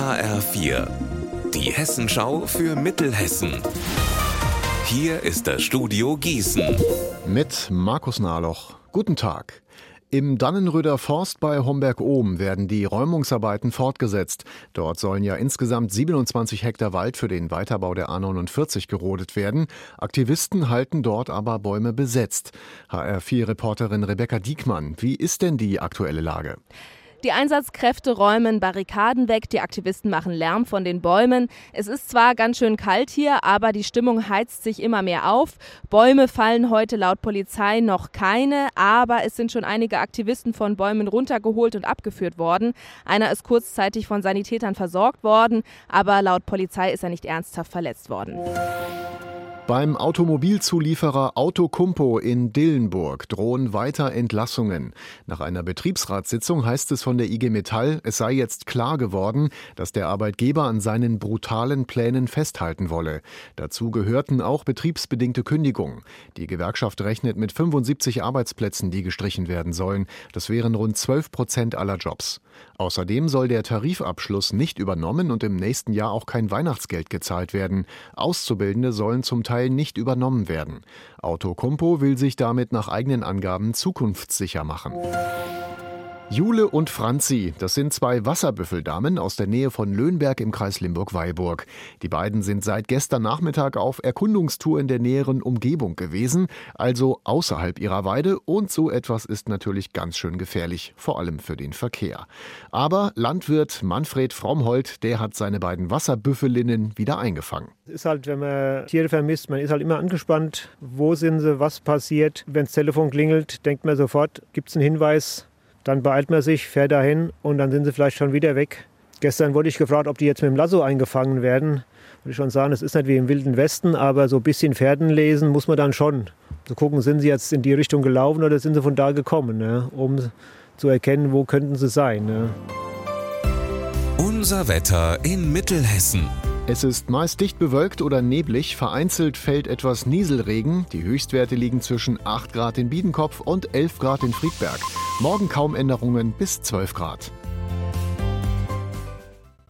HR4, die Hessenschau für Mittelhessen. Hier ist das Studio Gießen. Mit Markus Nahloch. Guten Tag. Im Dannenröder Forst bei Homberg-Ohm werden die Räumungsarbeiten fortgesetzt. Dort sollen ja insgesamt 27 Hektar Wald für den Weiterbau der A49 gerodet werden. Aktivisten halten dort aber Bäume besetzt. HR4-Reporterin Rebecca Diekmann, wie ist denn die aktuelle Lage? Die Einsatzkräfte räumen Barrikaden weg, die Aktivisten machen Lärm von den Bäumen. Es ist zwar ganz schön kalt hier, aber die Stimmung heizt sich immer mehr auf. Bäume fallen heute laut Polizei noch keine, aber es sind schon einige Aktivisten von Bäumen runtergeholt und abgeführt worden. Einer ist kurzzeitig von Sanitätern versorgt worden, aber laut Polizei ist er nicht ernsthaft verletzt worden. Beim Automobilzulieferer Outokumpu in Dillenburg drohen weiter Entlassungen. Nach einer Betriebsratssitzung heißt es von der IG Metall, es sei jetzt klar geworden, dass der Arbeitgeber an seinen brutalen Plänen festhalten wolle. Dazu gehörten auch betriebsbedingte Kündigungen. Die Gewerkschaft rechnet mit 75 Arbeitsplätzen, die gestrichen werden sollen. Das wären rund 12% aller Jobs. Außerdem soll der Tarifabschluss nicht übernommen und im nächsten Jahr auch kein Weihnachtsgeld gezahlt werden. Auszubildende sollen zum Teil nicht übernommen werden. Outokumpu will sich damit nach eigenen Angaben zukunftssicher machen. Jule und Franzi, das sind zwei Wasserbüffeldamen aus der Nähe von Löhnberg im Kreis Limburg-Weilburg. Die beiden sind seit gestern Nachmittag auf Erkundungstour in der näheren Umgebung gewesen, also außerhalb ihrer Weide, und so etwas ist natürlich ganz schön gefährlich, vor allem für den Verkehr. Aber Landwirt Manfred Frommhold, der hat seine beiden Wasserbüffelinnen wieder eingefangen. Es ist halt, wenn man Tiere vermisst, man ist halt immer angespannt. Wo sind sie, was passiert? Wenn das Telefon klingelt, denkt man sofort, gibt es einen Hinweis? Dann beeilt man sich, fährt dahin und dann sind sie vielleicht schon wieder weg. Gestern wurde ich gefragt, ob die jetzt mit dem Lasso eingefangen werden. Würde ich schon sagen, es ist nicht wie im Wilden Westen, aber so ein bisschen Pferden lesen muss man dann schon. Zu gucken, sind sie jetzt in die Richtung gelaufen oder sind sie von da gekommen, ne? Um zu erkennen, wo könnten sie sein. Ne? Unser Wetter in Mittelhessen. Es ist meist dicht bewölkt oder neblig, vereinzelt fällt etwas Nieselregen. Die Höchstwerte liegen zwischen 8 Grad in Biedenkopf und 11 Grad in Friedberg. Morgen kaum Änderungen bis 12 Grad.